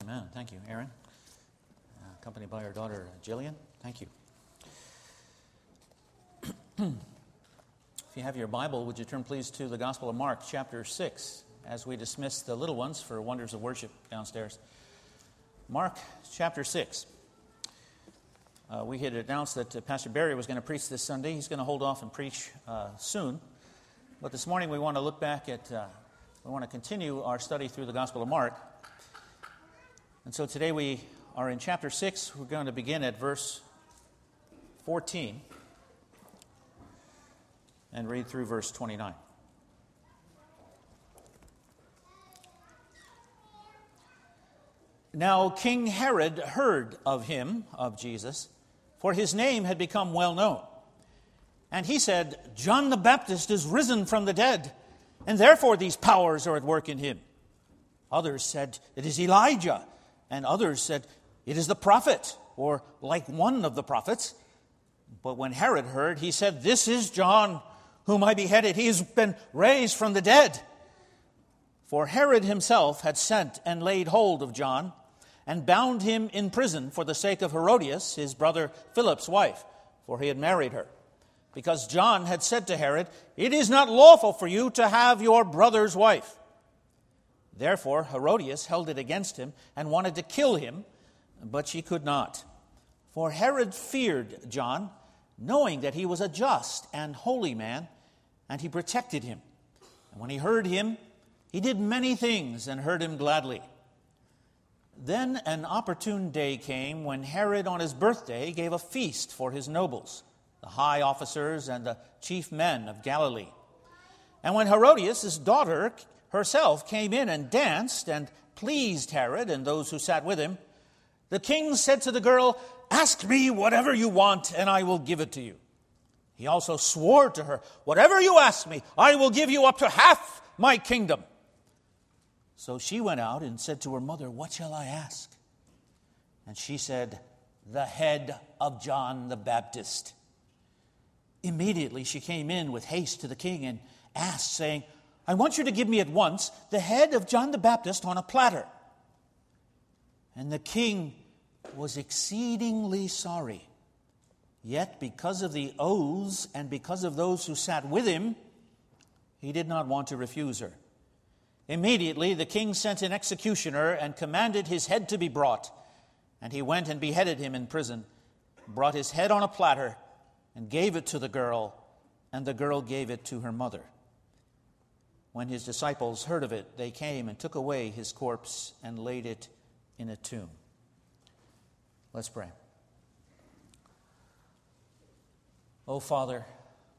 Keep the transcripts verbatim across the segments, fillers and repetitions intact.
Amen. Thank you, Aaron. Uh, accompanied by our daughter, Jillian. Thank you. If you have your Bible, would you turn please to the Gospel of Mark, chapter six, as we dismiss the little ones for Wonders of Worship downstairs. Mark, chapter six. Uh, we had announced that uh, Pastor Barry was going to preach this Sunday. He's going to hold off and preach uh, soon. But this morning we want to look back at, uh, we want to continue our study through the Gospel of Mark. And so today we are in chapter six. We're going to begin at verse fourteen and read through verse twenty-nine. Now King Herod heard of him, of Jesus, for his name had become well known. And he said, John the Baptist is risen from the dead, and therefore these powers are at work in him. Others said, it is Elijah. And others said, it is the prophet, or like one of the prophets. But when Herod heard, he said, this is John, whom I beheaded. He has been raised from the dead. For Herod himself had sent and laid hold of John, and bound him in prison for the sake of Herodias, his brother Philip's wife, for he had married her. Because John had said to Herod, it is not lawful for you to have your brother's wife. Therefore Herodias held it against him and wanted to kill him, but she could not. For Herod feared John, knowing that he was a just and holy man, and he protected him. And when he heard him, he did many things and heard him gladly. Then an opportune day came when Herod on his birthday gave a feast for his nobles, the high officers and the chief men of Galilee. And when Herodias, his daughter, herself came in and danced and pleased Herod and those who sat with him, the king said to the girl, ask me whatever you want, and I will give it to you. He also swore to her, whatever you ask me, I will give you up to half my kingdom. So she went out and said to her mother, what shall I ask? And she said, the head of John the Baptist. Immediately she came in with haste to the king and asked, saying, I want you to give me at once the head of John the Baptist on a platter. And the king was exceedingly sorry. Yet because of the oaths and because of those who sat with him, he did not want to refuse her. Immediately the king sent an executioner and commanded his head to be brought. And he went and beheaded him in prison, brought his head on a platter, and gave it to the girl, and the girl gave it to her mother. When his disciples heard of it, they came and took away his corpse and laid it in a tomb. Let's pray. Oh, Father,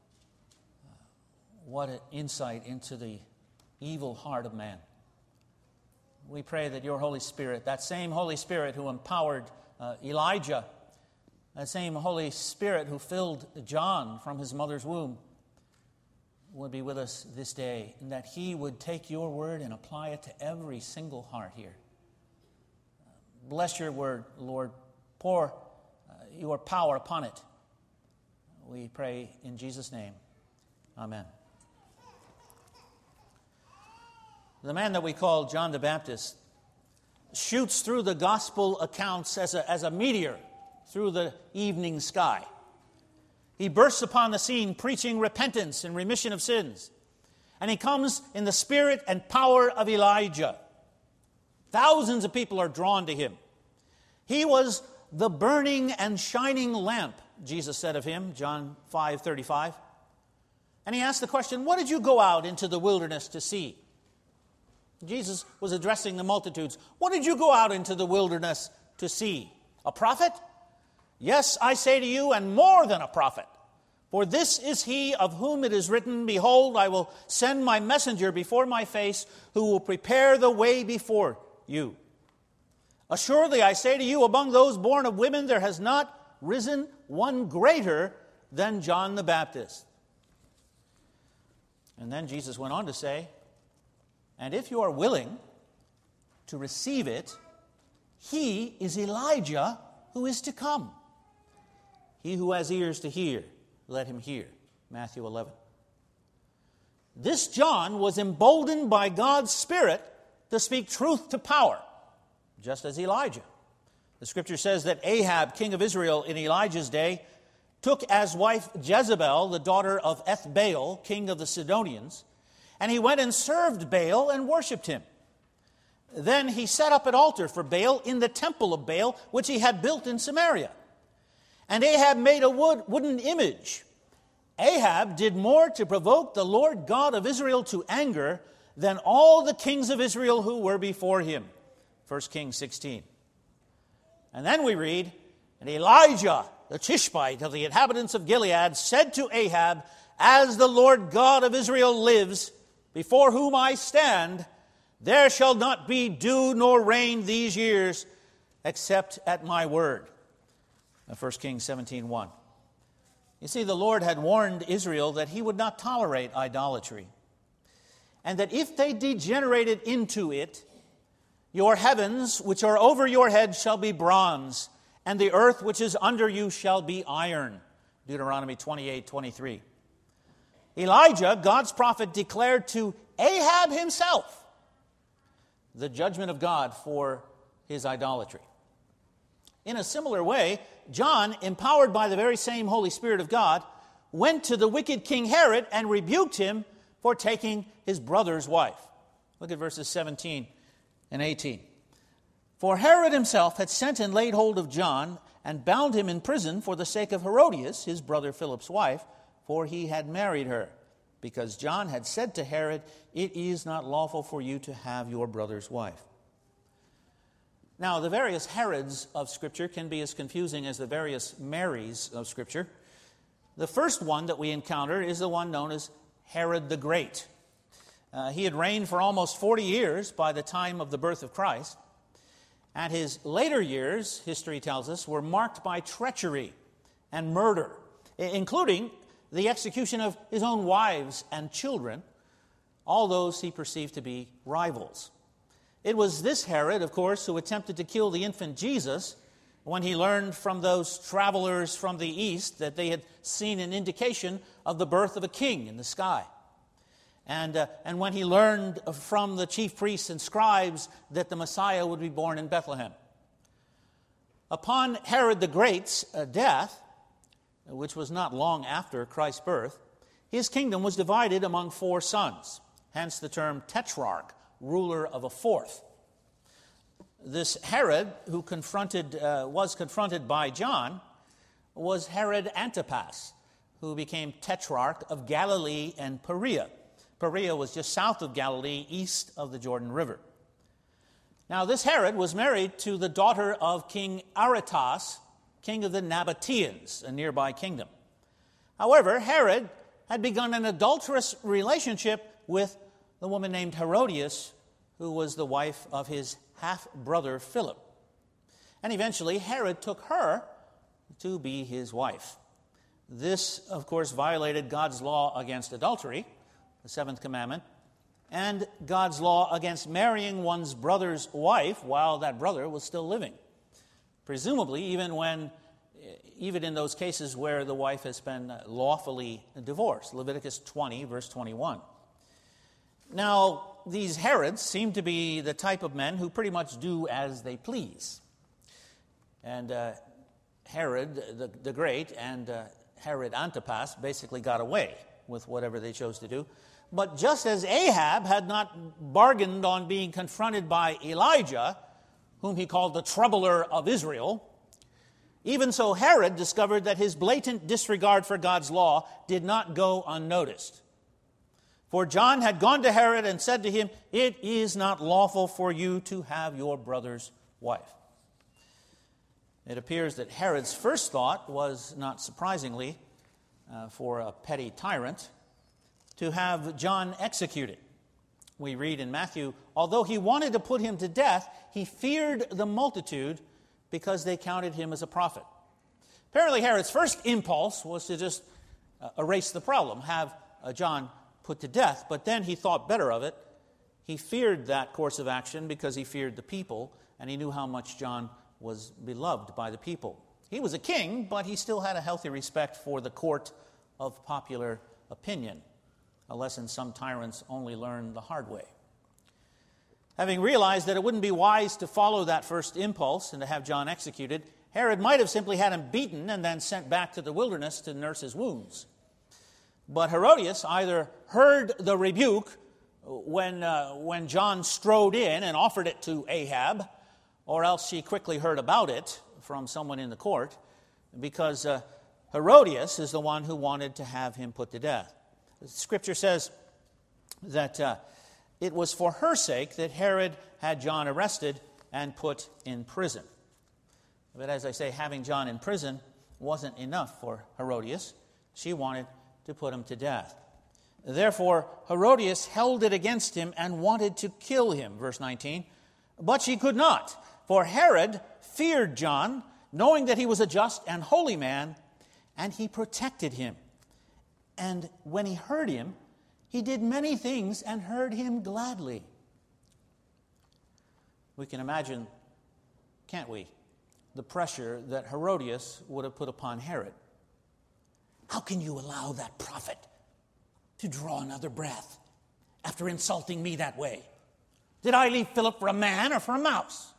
what an insight into the evil heart of man. We pray that your Holy Spirit, that same Holy Spirit who empowered uh, Elijah, that same Holy Spirit who filled John from his mother's womb, would be with us this day, and that he would take your word and apply it to every single heart here. Bless your word, Lord. Pour uh, your power upon it. We pray in Jesus' name. Amen. The man that we call John the Baptist shoots through the gospel accounts as a, as a meteor through the evening sky. He bursts upon the scene preaching repentance and remission of sins. And he comes in the spirit and power of Elijah. Thousands of people are drawn to him. He was the burning and shining lamp, Jesus said of him, John five thirty-five. And he asked the question, what did you go out into the wilderness to see? Jesus was addressing the multitudes. What did you go out into the wilderness to see? A prophet? Yes, I say to you, and more than a prophet. For this is he of whom it is written, behold, I will send my messenger before my face, who will prepare the way before you. Assuredly, I say to you, among those born of women, there has not risen one greater than John the Baptist. And then Jesus went on to say, and if you are willing to receive it, he is Elijah who is to come. He who has ears to hear, let him hear. Matthew eleven. This John was emboldened by God's Spirit to speak truth to power. just as Elijah. The scripture says that Ahab, king of Israel in Elijah's day, took as wife Jezebel, the daughter of Ethbaal, king of the Sidonians, and he went and served Baal and worshipped him. Then he set up an altar for Baal in the temple of Baal, which he had built in Samaria. And Ahab made a wood, wooden image. Ahab did more to provoke the Lord God of Israel to anger than all the kings of Israel who were before him. First Kings sixteen. And then we read, and Elijah, the Tishbite of the inhabitants of Gilead, said to Ahab, as the Lord God of Israel lives, before whom I stand, there shall not be dew nor rain these years, except at my word. First Kings seventeen one. You see, the Lord had warned Israel that he would not tolerate idolatry, and that if they degenerated into it, your heavens, which are over your head, shall be bronze, and the earth which is under you shall be iron. Deuteronomy twenty-eight twenty-three. Elijah, God's prophet, declared to Ahab himself the judgment of God for his idolatry. In a similar way, John, empowered by the very same Holy Spirit of God, went to the wicked King Herod and rebuked him for taking his brother's wife. Look at verses seventeen and eighteen. For Herod himself had sent and laid hold of John and bound him in prison for the sake of Herodias, his brother Philip's wife, for he had married her, because John had said to Herod, it is not lawful for you to have your brother's wife. Now, the various Herods of Scripture can be as confusing as the various Marys of Scripture. The first one that we encounter is the one known as Herod the Great. Uh, he had reigned for almost forty years by the time of the birth of Christ. And his later years, history tells us, were marked by treachery and murder, including the execution of his own wives and children, all those he perceived to be rivals. It was this Herod, of course, who attempted to kill the infant Jesus when he learned from those travelers from the east that they had seen an indication of the birth of a king in the sky. And, uh, and when he learned from the chief priests and scribes that the Messiah would be born in Bethlehem. Upon Herod the Great's uh, death, which was not long after Christ's birth, his kingdom was divided among four sons, hence the term tetrarch, ruler of a fourth. This Herod, who confronted, uh, was confronted by John, was Herod Antipas, who became tetrarch of Galilee and Perea. Perea was just south of Galilee, east of the Jordan River. Now, this Herod was married to the daughter of King Aretas, king of the Nabateans, a nearby kingdom. However, Herod had begun an adulterous relationship with the woman named Herodias, who was the wife of his half-brother Philip. And eventually, Herod took her to be his wife. This, of course, violated God's law against adultery, the seventh commandment, and God's law against marrying one's brother's wife while that brother was still living. Presumably, even when, even in those cases where the wife has been lawfully divorced. Leviticus twenty, verse twenty-one. Now, these Herods seem to be the type of men who pretty much do as they please. And uh, Herod the, the Great and uh, Herod Antipas basically got away with whatever they chose to do. But just as Ahab had not bargained on being confronted by Elijah, whom he called the troubler of Israel, even so Herod discovered that his blatant disregard for God's law did not go unnoticed. For John had gone to Herod and said to him, it is not lawful for you to have your brother's wife. It appears that Herod's first thought was, not surprisingly, uh, for a petty tyrant, to have John executed. We read in Matthew, although he wanted to put him to death, he feared the multitude because they counted him as a prophet. Apparently, Herod's first impulse was to just uh, erase the problem, have uh, John put to death, but then he thought better of it. He feared that course of action because he feared the people, and he knew how much John was beloved by the people. He was a king, but he still had a healthy respect for the court of popular opinion, a lesson some tyrants only learn the hard way. Having realized that it wouldn't be wise to follow that first impulse and to have John executed, Herod might have simply had him beaten and then sent back to the wilderness to nurse his wounds. But Herodias either heard the rebuke when, uh, when John strode in and offered it to Ahab, or else she quickly heard about it from someone in the court, because uh, Herodias is the one who wanted to have him put to death. Scripture says that uh, it was for her sake that Herod had John arrested and put in prison. But as I say, having John in prison wasn't enough for Herodias. She wanted to put him to death. Therefore, Herodias held it against him and wanted to kill him, verse nineteen. But she could not, for Herod feared John, knowing that he was a just and holy man, and he protected him. And when he heard him, he did many things and heard him gladly. We can imagine, can't we, the pressure that Herodias would have put upon Herod. How can you allow that prophet to draw another breath after insulting me that way? Did I leave Philip for a man or for a mouse?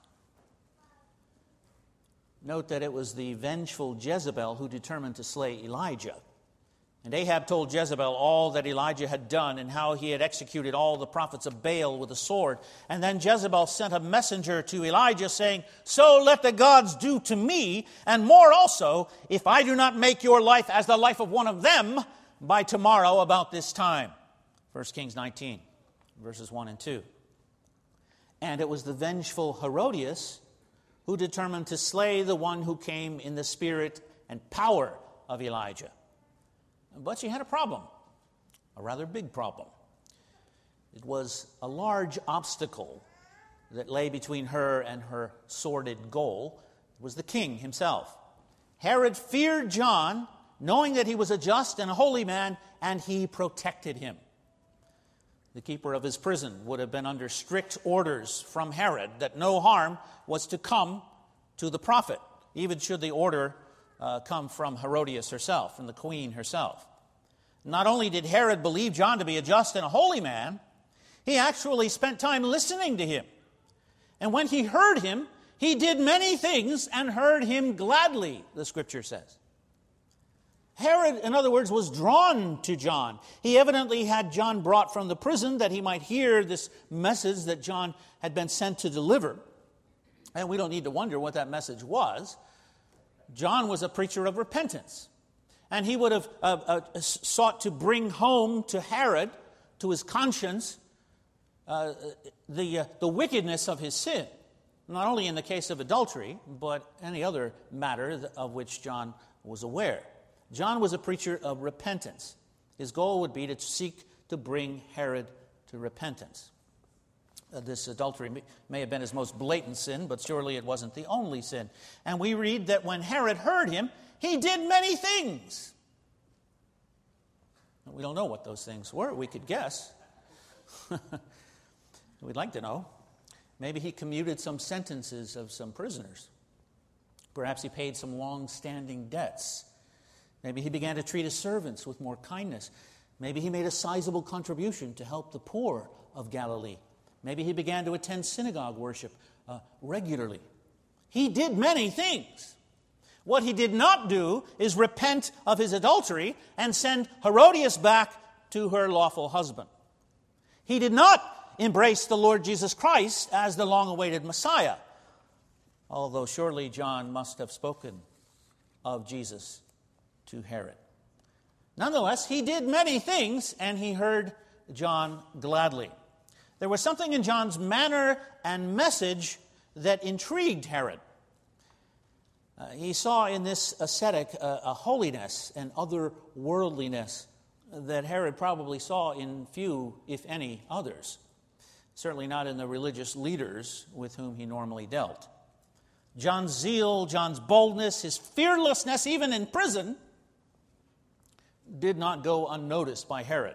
Note that it was the vengeful Jezebel who determined to slay Elijah. And Ahab told Jezebel all that Elijah had done and how he had executed all the prophets of Baal with a sword. And then Jezebel sent a messenger to Elijah saying, "So let the gods do to me, and more also, if I do not make your life as the life of one of them by tomorrow about this time." First Kings nineteen, verses one and two. And it was the vengeful Herodias who determined to slay the one who came in the spirit and power of Elijah. But she had a problem, a rather big problem. It was a large obstacle that lay between her and her sordid goal. It was the king himself. Herod feared John, knowing that he was a just and a holy man, and he protected him. The keeper of his prison would have been under strict orders from Herod that no harm was to come to the prophet, even should the order uh, come from Herodias herself, from the queen herself. Not only did Herod believe John to be a just and a holy man, he actually spent time listening to him. And when he heard him, he did many things and heard him gladly, the scripture says. Herod, in other words, was drawn to John. He evidently had John brought from the prison that he might hear this message that John had been sent to deliver. And we don't need to wonder what that message was. John was a preacher of repentance. And he would have uh, uh, sought to bring home to Herod, to his conscience, uh, the, uh, the wickedness of his sin. Not only in the case of adultery, but any other matter of which John was aware. John was a preacher of repentance. His goal would be to seek to bring Herod to repentance. Uh, this adultery may, may have been his most blatant sin, but surely it wasn't the only sin. And we read that when Herod heard him, he did many things. We don't know what those things were. We could guess. We'd like to know. Maybe he commuted some sentences of some prisoners. Perhaps he paid some long-standing debts. Maybe he began to treat his servants with more kindness. Maybe he made a sizable contribution to help the poor of Galilee. Maybe he began to attend synagogue worship uh, regularly. He did many things. What he did not do is repent of his adultery and send Herodias back to her lawful husband. He did not embrace the Lord Jesus Christ as the long-awaited Messiah, although surely John must have spoken of Jesus to Herod. Nonetheless, he did many things, and he heard John gladly. There was something in John's manner and message that intrigued Herod. Uh, he saw in this ascetic uh, a holiness and otherworldliness that Herod probably saw in few, if any, others. Certainly not in the religious leaders with whom he normally dealt. John's zeal, John's boldness, his fearlessness, even in prison, did not go unnoticed by Herod.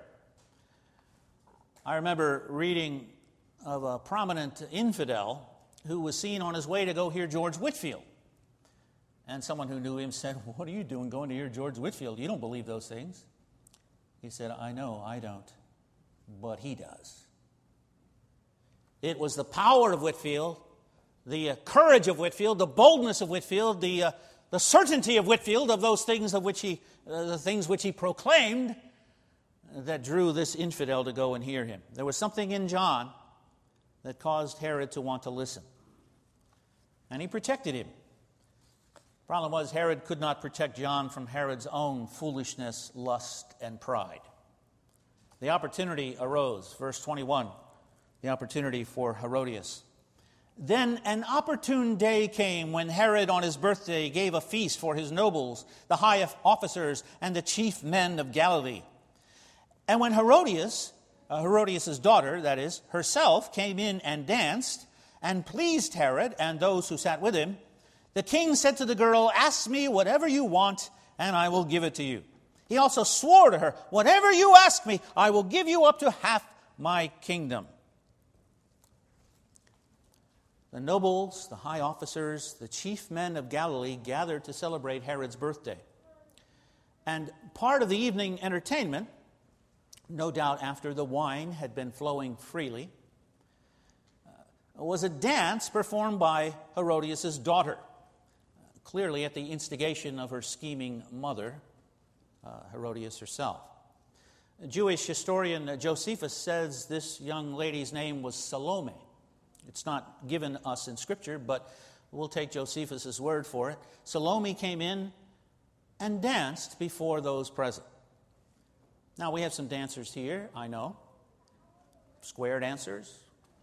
I remember reading of a prominent infidel who was seen on his way to go hear George Whitefield. And someone who knew him said, "What are you doing going to hear George Whitefield? You don't believe those things." He said, "I know, I don't, but he does." It was the power of Whitefield, the uh, courage of Whitefield, the boldness of Whitefield, the uh, the certainty of Whitefield of those things of which he uh, the things which he proclaimed that drew this infidel to go and hear him. There was something in John that caused Herod to want to listen, and he protected him. Problem was, Herod could not protect John from Herod's own foolishness, lust, and pride. The opportunity arose, verse twenty-one, the opportunity for Herodias. Then an opportune day came when Herod on his birthday gave a feast for his nobles, the high officers, and the chief men of Galilee. And when Herodias, uh, Herodias' daughter, that is, herself, came in and danced, and pleased Herod and those who sat with him, the king said to the girl, "Ask me whatever you want, and I will give it to you." He also swore to her, "Whatever you ask me, I will give you up to half my kingdom." The nobles, the high officers, the chief men of Galilee gathered to celebrate Herod's birthday. And part of the evening entertainment, no doubt after the wine had been flowing freely, uh, was a dance performed by Herodias' daughter, uh, clearly at the instigation of her scheming mother, uh, Herodias herself. Jewish historian Josephus says this young lady's name was Salome. It's not given us in Scripture, but we'll take Josephus' word for it. Salome came in and danced before those present. Now, we have some dancers here, I know. Square dancers.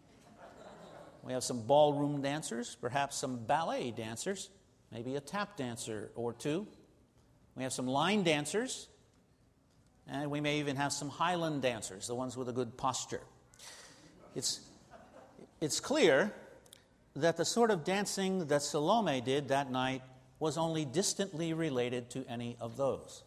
We have some ballroom dancers, perhaps some ballet dancers, maybe a tap dancer or two. We have some line dancers, and we may even have some Highland dancers, the ones with a good posture. It's It's clear that the sort of dancing that Salome did that night was only distantly related to any of those.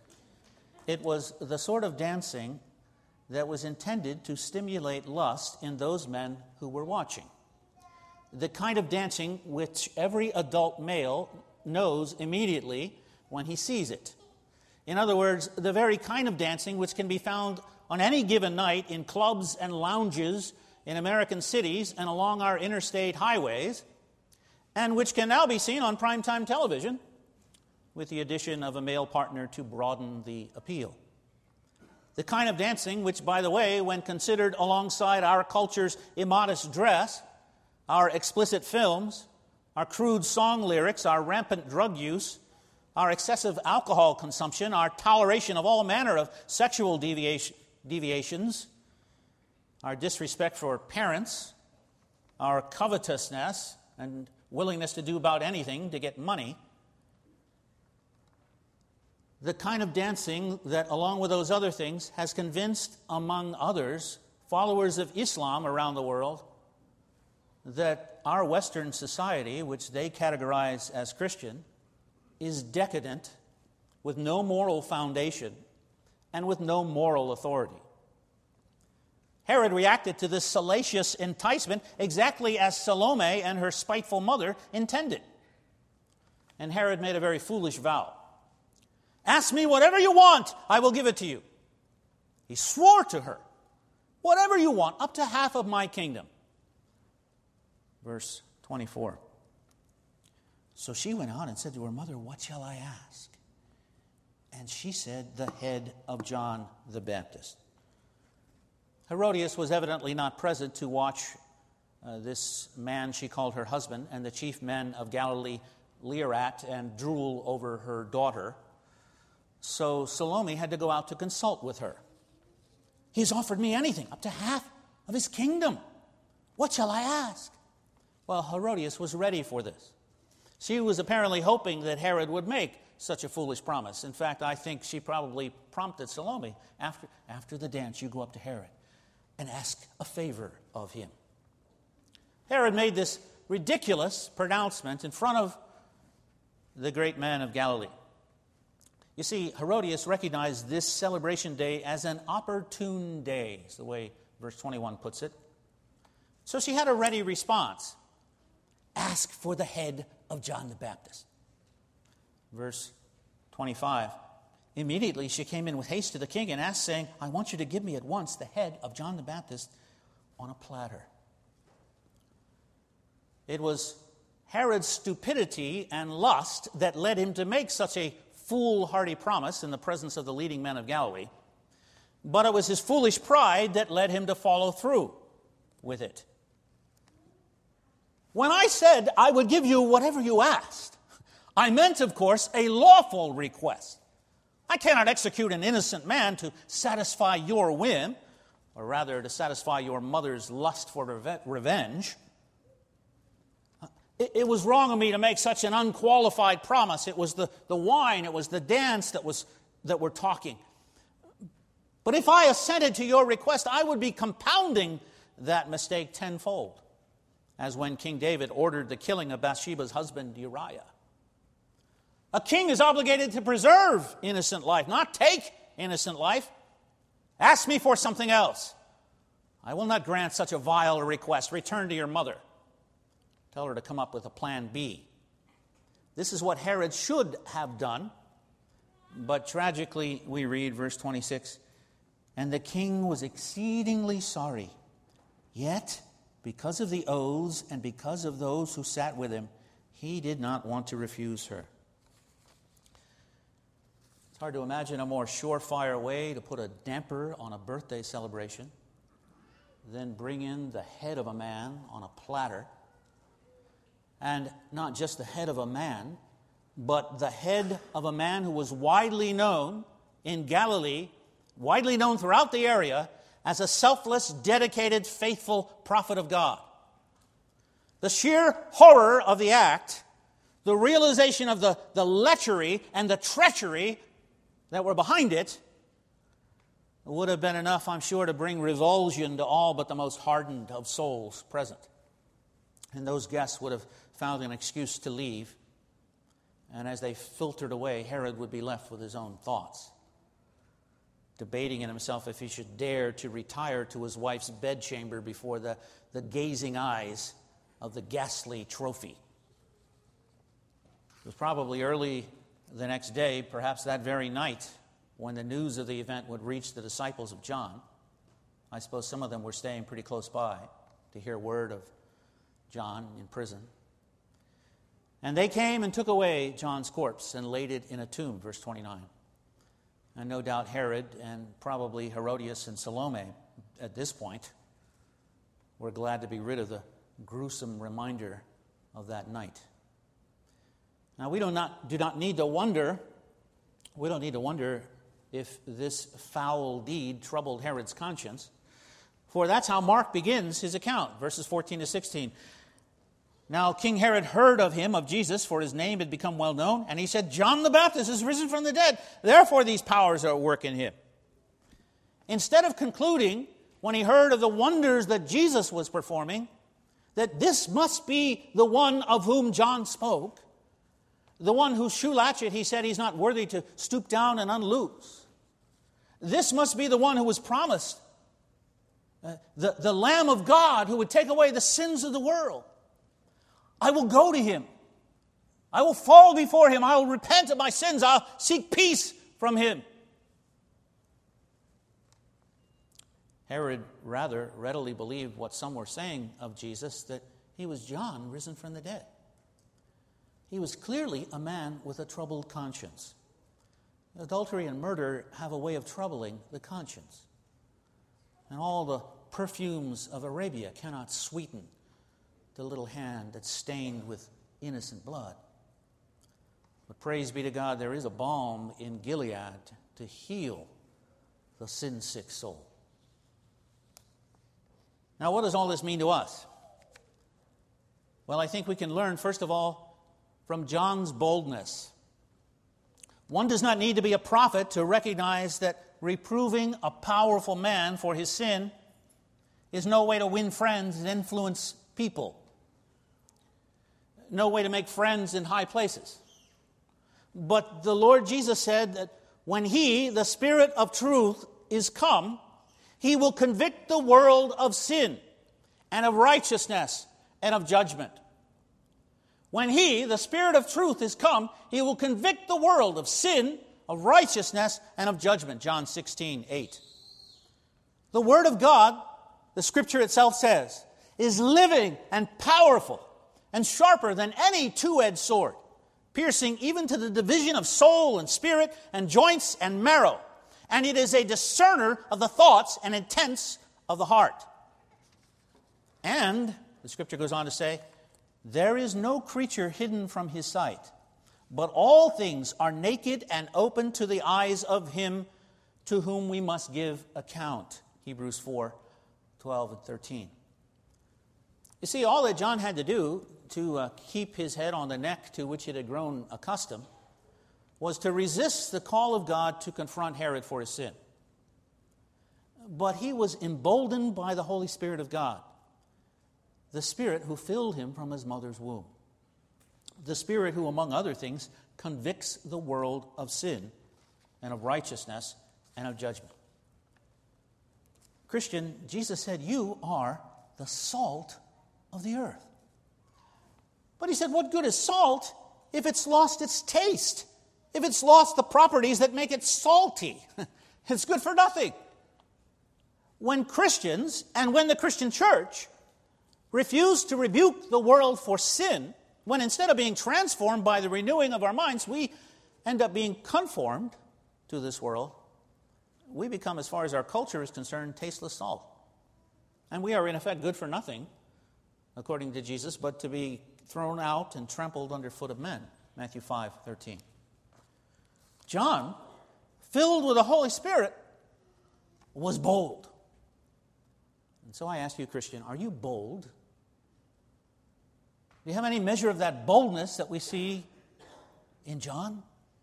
It was the sort of dancing that was intended to stimulate lust in those men who were watching. The kind of dancing which every adult male knows immediately when he sees it. In other words, the very kind of dancing which can be found on any given night in clubs and lounges in American cities and along our interstate highways, and which can now be seen on primetime television with the addition of a male partner to broaden the appeal. The kind of dancing which, by the way, when considered alongside our culture's immodest dress, our explicit films, our crude song lyrics, our rampant drug use, our excessive alcohol consumption, our toleration of all manner of sexual deviation, deviations, our disrespect for parents, our covetousness and willingness to do about anything to get money, the kind of dancing that, along with those other things, has convinced, among others, followers of Islam around the world that our Western society, which they categorize as Christian, is decadent, with no moral foundation, and with no moral authority. Herod reacted to this salacious enticement exactly as Salome and her spiteful mother intended. And Herod made a very foolish vow. "Ask me whatever you want, I will give it to you." He swore to her, "Whatever you want, up to half of my kingdom." Verse twenty-four. So she went out and said to her mother, "What shall I ask?" And she said, "The head of John the Baptist." Herodias was evidently not present to watch uh, this man she called her husband and the chief men of Galilee leer at and drool over her daughter. So Salome had to go out to consult with her. "He's offered me anything, up to half of his kingdom. What shall I ask?" Well, Herodias was ready for this. She was apparently hoping that Herod would make such a foolish promise. In fact, I think she probably prompted Salome, after, after the dance, you go up to Herod and ask a favor of him. Herod made this ridiculous pronouncement in front of the great man of Galilee. You see, Herodias recognized this celebration day as an opportune day, is the way verse twenty-one puts it. So she had a ready response. "Ask for the head of John the Baptist." Verse twenty-five. Immediately she came in with haste to the king and asked, saying, "I want you to give me at once the head of John the Baptist on a platter." It was Herod's stupidity and lust that led him to make such a foolhardy promise in the presence of the leading men of Galilee. But it was his foolish pride that led him to follow through with it. When I said I would give you whatever you asked, I meant, of course, a lawful request. I cannot execute an innocent man to satisfy your whim, or rather to satisfy your mother's lust for reve- revenge. It, it was wrong of me to make such an unqualified promise. It was the, the wine, it was the dance that was that were talking. But if I assented to your request, I would be compounding that mistake tenfold, as when King David ordered the killing of Bathsheba's husband Uriah. A king is obligated to preserve innocent life, not take innocent life. Ask me for something else. I will not grant such a vile request. Return to your mother. Tell her to come up with a plan B. This is what Herod should have done. But tragically, we read verse twenty-six, and the king was exceedingly sorry. Yet, because of the oaths and because of those who sat with him, he did not want to refuse her. It's hard to imagine a more surefire way to put a damper on a birthday celebration than bring in the head of a man on a platter. And not just the head of a man, but the head of a man who was widely known in Galilee, widely known throughout the area, as a selfless, dedicated, faithful prophet of God. The sheer horror of the act, the realization of the, the lechery and the treachery that were behind it, would have been enough, I'm sure, to bring revulsion to all but the most hardened of souls present. And those guests would have found an excuse to leave. And as they filtered away, Herod would be left with his own thoughts, debating in himself if he should dare to retire to his wife's bedchamber before the, the gazing eyes of the ghastly trophy. It was probably early the next day, perhaps that very night, when the news of the event would reach the disciples of John. I suppose some of them were staying pretty close by to hear word of John in prison. And they came and took away John's corpse and laid it in a tomb, verse twenty-nine. And no doubt Herod and probably Herodias and Salome at this point were glad to be rid of the gruesome reminder of that night. Now, we do not, do not need to wonder, we don't need to wonder if this foul deed troubled Herod's conscience, for that's how Mark begins his account, verses fourteen to sixteen. Now, King Herod heard of him, of Jesus, for his name had become well known, and he said, John the Baptist is risen from the dead. Therefore, these powers are at work in him. Instead of concluding, when he heard of the wonders that Jesus was performing, that this must be the one of whom John spoke, the one whose shoe latchet he said he's not worthy to stoop down and unloose. This must be the one who was promised, uh, the, the Lamb of God who would take away the sins of the world. I will go to him. I will fall before him. I will repent of my sins. I'll seek peace from him. Herod rather readily believed what some were saying of Jesus, that he was John risen from the dead. He was clearly a man with a troubled conscience. Adultery and murder have a way of troubling the conscience. And all the perfumes of Arabia cannot sweeten the little hand that's stained with innocent blood. But praise be to God, there is a balm in Gilead to heal the sin-sick soul. Now, what does all this mean to us? Well, I think we can learn, first of all, from John's boldness. One does not need to be a prophet to recognize that reproving a powerful man for his sin is no way to win friends and influence people. No way to make friends in high places. But the Lord Jesus said that when He, the Spirit of truth, is come, He will convict the world of sin and of righteousness and of judgment. When He, the Spirit of truth, is come, He will convict the world of sin, of righteousness, and of judgment. John sixteen eight. The Word of God, the Scripture itself says, is living and powerful, and sharper than any two-edged sword, piercing even to the division of soul and spirit and joints and marrow. And it is a discerner of the thoughts and intents of the heart. And, the scripture goes on to say, there is no creature hidden from his sight, but all things are naked and open to the eyes of him to whom we must give account. Hebrews four, twelve and thirteen. You see, all that John had to do to uh, keep his head on the neck to which it had grown accustomed was to resist the call of God to confront Herod for his sin. But he was emboldened by the Holy Spirit of God, the Spirit who filled him from his mother's womb, the Spirit who, among other things, convicts the world of sin and of righteousness and of judgment. Christian, Jesus said, you are the salt of the earth. But he said, what good is salt if it's lost its taste? If it's lost the properties that make it salty? It's good for nothing. When Christians, and when the Christian church, refuse to rebuke the world for sin, when instead of being transformed by the renewing of our minds, we end up being conformed to this world, we become, as far as our culture is concerned, tasteless salt. And we are, in effect, good for nothing, according to Jesus, but to be thrown out and trampled underfoot of men. Matthew five thirteen. John, filled with the Holy Spirit, was bold. And so I ask you, Christian, are you bold? Do you have any measure of that boldness that we see in John?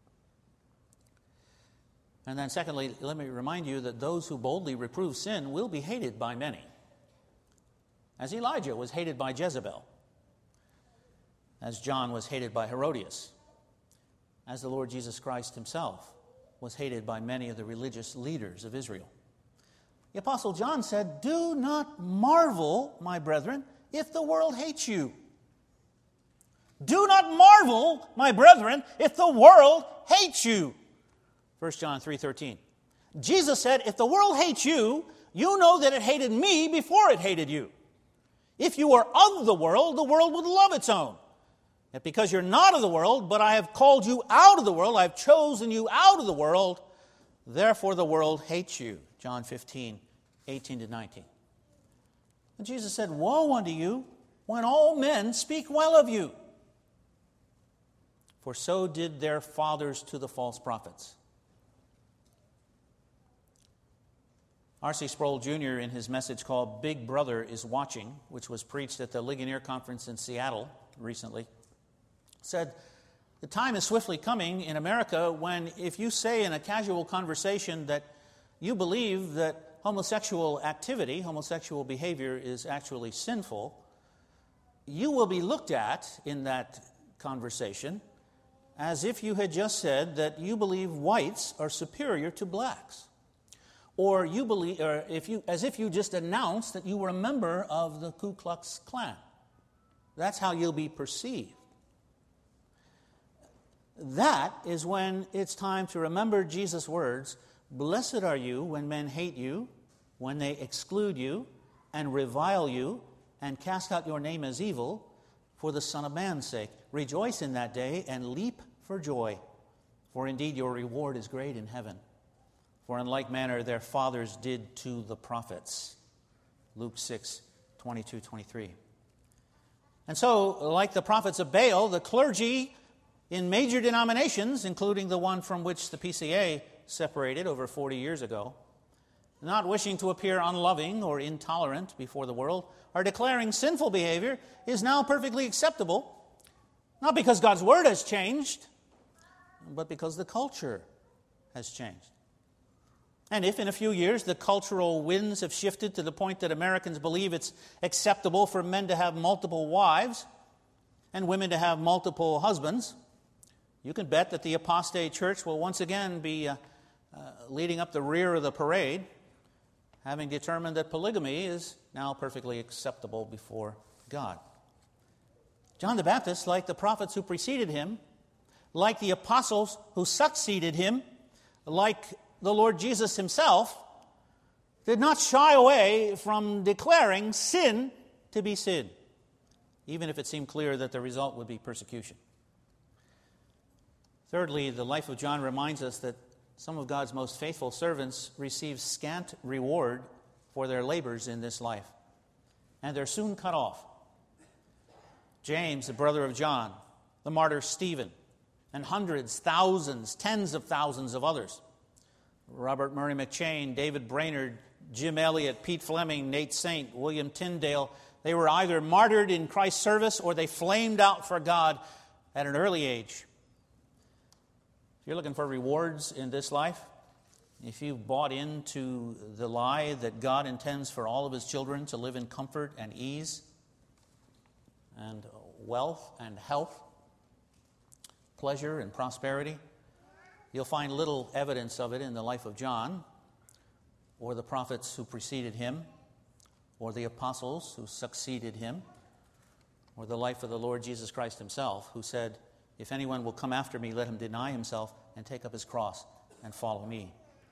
And then secondly, let me remind you that those who boldly reprove sin will be hated by many. As Elijah was hated by Jezebel, as John was hated by Herodias, as the Lord Jesus Christ himself was hated by many of the religious leaders of Israel. The Apostle John said, do not marvel, my brethren, if the world hates you. Do not marvel, my brethren, if the world hates you. First John three thirteen. Jesus said, if the world hates you, you know that it hated me before it hated you. If you were of the world, the world would love its own. Yet because you're not of the world, but I have called you out of the world, I have chosen you out of the world, therefore the world hates you. John fifteen, eighteen to nineteen. And Jesus said, woe unto you when all men speak well of you. For so did their fathers to the false prophets. R C Sproul Junior, in his message called Big Brother is Watching, which was preached at the Ligonier Conference in Seattle recently, said, the time is swiftly coming in America when if you say in a casual conversation that you believe that homosexual activity, homosexual behavior is actually sinful, you will be looked at in that conversation as if you had just said that you believe whites are superior to blacks. Or you believe, or if you, as if you just announced that you were a member of the Ku Klux Klan. That's how you'll be perceived. That is when it's time to remember Jesus' words, blessed are you when men hate you, when they exclude you, and revile you, and cast out your name as evil, for the Son of Man's sake. Rejoice in that day, and leap for joy, for indeed your reward is great in heaven. For in like manner their fathers did to the prophets. Luke six, twenty-two, twenty-three. And so, like the prophets of Baal, the clergy in major denominations, including the one from which the P C A separated over forty years ago, not wishing to appear unloving or intolerant before the world, are declaring sinful behavior is now perfectly acceptable, not because God's word has changed, but because the culture has changed. And if in a few years the cultural winds have shifted to the point that Americans believe it's acceptable for men to have multiple wives and women to have multiple husbands, you can bet that the apostate church will once again be uh, uh, leading up the rear of the parade, having determined that polygamy is now perfectly acceptable before God. John the Baptist, like the prophets who preceded him, like the apostles who succeeded him, like the Lord Jesus himself, did not shy away from declaring sin to be sin. even if it seemed clear that the result would be persecution. Thirdly, the life of John reminds us that some of God's most faithful servants receive scant reward for their labors in this life, and they're soon cut off. James, the brother of John, the martyr Stephen, and hundreds, thousands, tens of thousands of others. Robert Murray McCheyne, David Brainerd, Jim Elliot, Pete Fleming, Nate Saint, William Tyndale, they were either martyred in Christ's service or they flamed out for God at an early age. If you're looking for rewards in this life, if you've bought into the lie that God intends for all of His children to live in comfort and ease and wealth and health, pleasure and prosperity, you'll find little evidence of it in the life of John or the prophets who preceded him or the apostles who succeeded him or the life of the Lord Jesus Christ Himself, who said, "If anyone will come after me, let him deny himself and take up his cross and follow me."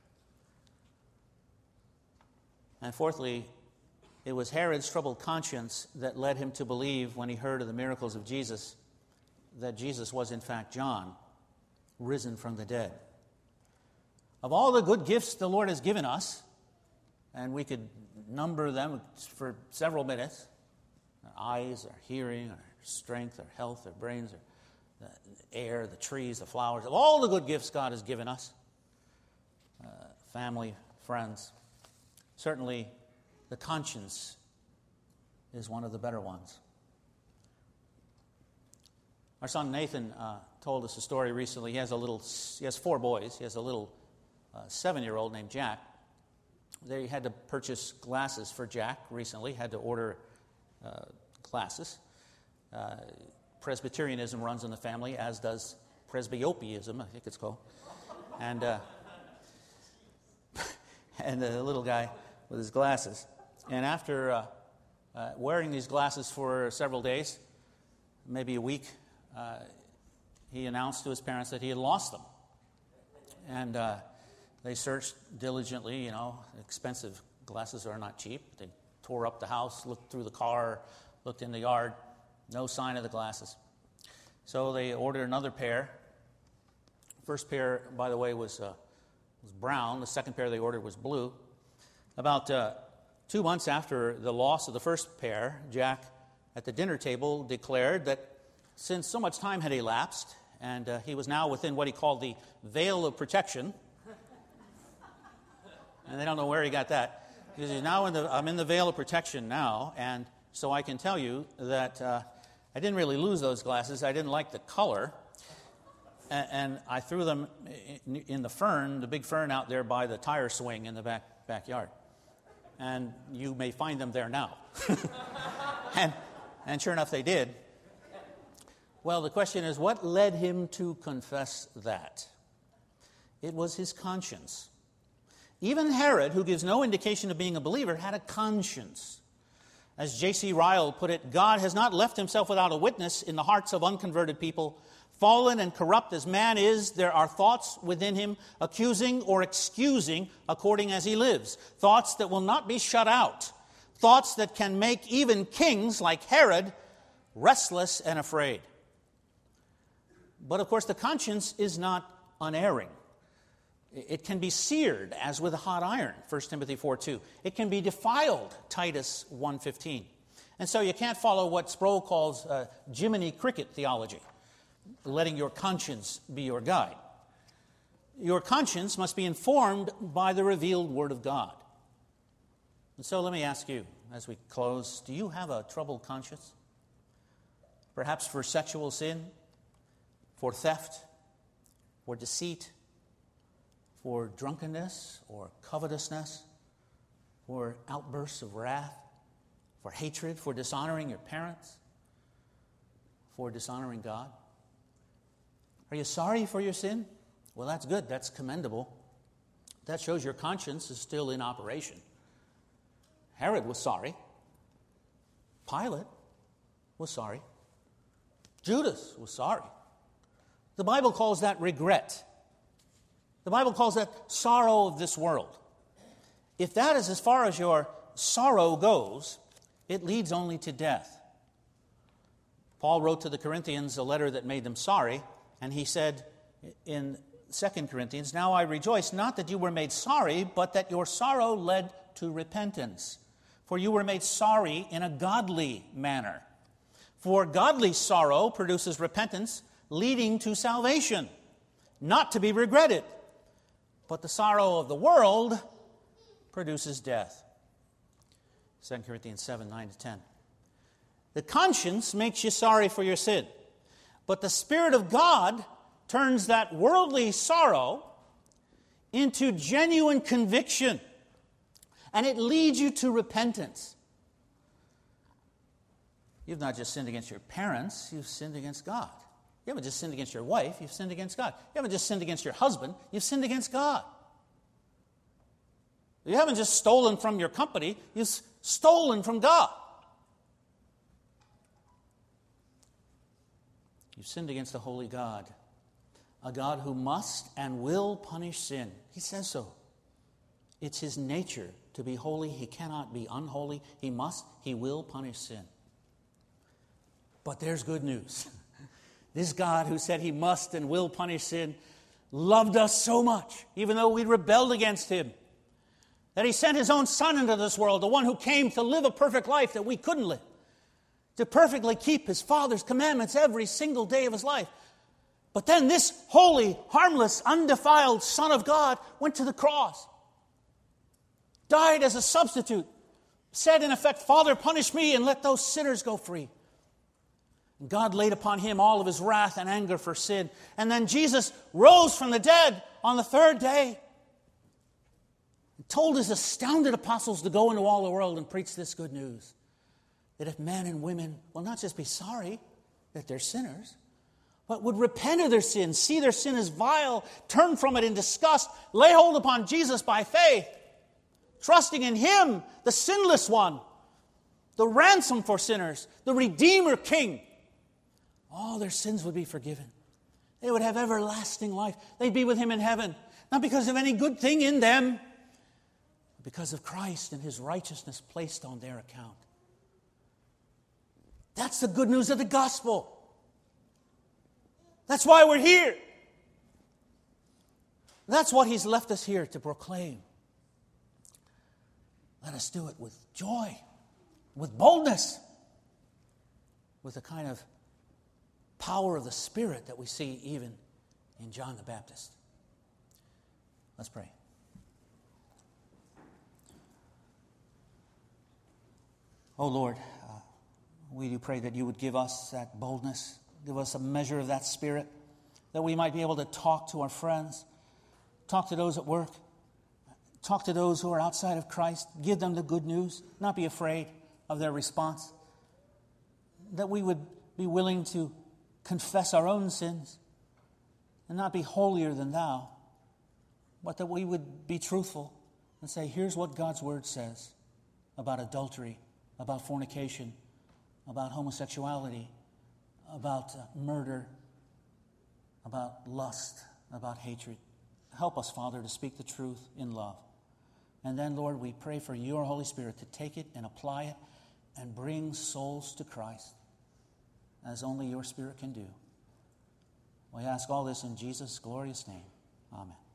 And fourthly, it was Herod's troubled conscience that led him to believe, when he heard of the miracles of Jesus, that Jesus was in fact John, risen from the dead. Of all the good gifts the Lord has given us, and we could number them for several minutes, our eyes, our hearing, our strength, our health, our brains, our the air, the trees, the flowers, of all the good gifts God has given us, uh, family, friends, certainly the conscience is one of the better ones. Our son Nathan uh, told us a story recently. He has a little, he has four boys. He has a little uh, seven-year-old named Jack. They had to purchase glasses for Jack recently, had to order uh, glasses. Uh, Presbyterianism runs in the family, as does presbyopianism, I think it's called. And uh, and the little guy with his glasses. And after uh, uh, wearing these glasses for several days, maybe a week, uh, he announced to his parents that he had lost them. And uh, they searched diligently, you know, expensive glasses are not cheap. They tore up the house, looked through the car, looked in the yard, no sign of the glasses. So they ordered another pair. First pair, by the way, was uh, was brown. The second pair they ordered was blue. About uh, two months after the loss of the first pair, Jack, at the dinner table, declared that since so much time had elapsed, and uh, he was now within what he called the veil of protection, and they don't know where he got that. He says, now in the, I'm in the veil of protection now, and so I can tell you that uh, I didn't really lose those glasses. I didn't like the color. And I threw them in the fern, the big fern out there by the tire swing in the back backyard. And you may find them there now. and, and sure enough, they did. Well, the question is, what led him to confess that? It was his conscience. Even Herod, who gives no indication of being a believer, had a conscience. As J C Ryle put it, God has not left himself without a witness in the hearts of unconverted people. Fallen and corrupt as man is, there are thoughts within him accusing or excusing according as he lives. Thoughts that will not be shut out. Thoughts that can make even kings like Herod restless and afraid. But of course, the conscience is not unerring. It can be seared as with a hot iron, First Timothy four two. It can be defiled, Titus one fifteen. And so you can't follow what Sproul calls uh, Jiminy Cricket theology, letting your conscience be your guide. Your conscience must be informed by the revealed Word of God. And so let me ask you, as we close, do you have a troubled conscience? Perhaps for sexual sin, for theft, for deceit, for drunkenness or covetousness, for outbursts of wrath, for hatred, for dishonoring your parents, for dishonoring God? Are you sorry for your sin? Well, that's good. That's commendable. That shows your conscience is still in operation. Herod was sorry. Pilate was sorry. Judas was sorry. The Bible calls that regret. The Bible calls that sorrow of this world. If that is as far as your sorrow goes, it leads only to death. Paul wrote to the Corinthians a letter that made them sorry, and he said in Second Corinthians, "Now I rejoice, not that you were made sorry, but that your sorrow led to repentance. For you were made sorry in a godly manner. For godly sorrow produces repentance, leading to salvation, not to be regretted. But the sorrow of the world produces death." Second Corinthians seven, nine to ten. The conscience makes you sorry for your sin, but the Spirit of God turns that worldly sorrow into genuine conviction, and it leads you to repentance. You've not just sinned against your parents, you've sinned against God. You haven't just sinned against your wife, you've sinned against God. You haven't just sinned against your husband, you've sinned against God. You haven't just stolen from your company, you've stolen from God. You've sinned against a holy God, a God who must and will punish sin. He says so. It's his nature to be holy. He cannot be unholy. He must, he will punish sin. But there's good news. This God who said he must and will punish sin loved us so much, even though we rebelled against him, that he sent his own Son into this world, the one who came to live a perfect life that we couldn't live, to perfectly keep his Father's commandments every single day of his life. But then this holy, harmless, undefiled Son of God went to the cross, died as a substitute, said in effect, "Father, punish me and let those sinners go free." And God laid upon him all of his wrath and anger for sin. And then Jesus rose from the dead on the third day and told his astounded apostles to go into all the world and preach this good news. That if men and women will not just be sorry that they're sinners, but would repent of their sins, see their sin as vile, turn from it in disgust, lay hold upon Jesus by faith, trusting in him, the sinless one, the ransom for sinners, the Redeemer King, all their sins would be forgiven. They would have everlasting life. They'd be with him in heaven, not because of any good thing in them, but because of Christ and his righteousness placed on their account. That's the good news of the gospel. That's why we're here. That's what he's left us here to proclaim. Let us do it with joy, with boldness, with the kind of power of the Spirit that we see even in John the Baptist. Let's pray. Oh Lord, uh, we do pray that you would give us that boldness, give us a measure of that Spirit, that we might be able to talk to our friends, talk to those at work, talk to those who are outside of Christ, give them the good news, not be afraid of their response, that we would be willing to confess our own sins and not be holier than thou, but that we would be truthful and say, here's what God's word says about adultery, about fornication, about homosexuality, about uh, murder, about lust, about hatred. Help us, Father, to speak the truth in love. And then, Lord, we pray for your Holy Spirit to take it and apply it and bring souls to Christ as only your Spirit can do. We ask all this in Jesus' glorious name. Amen.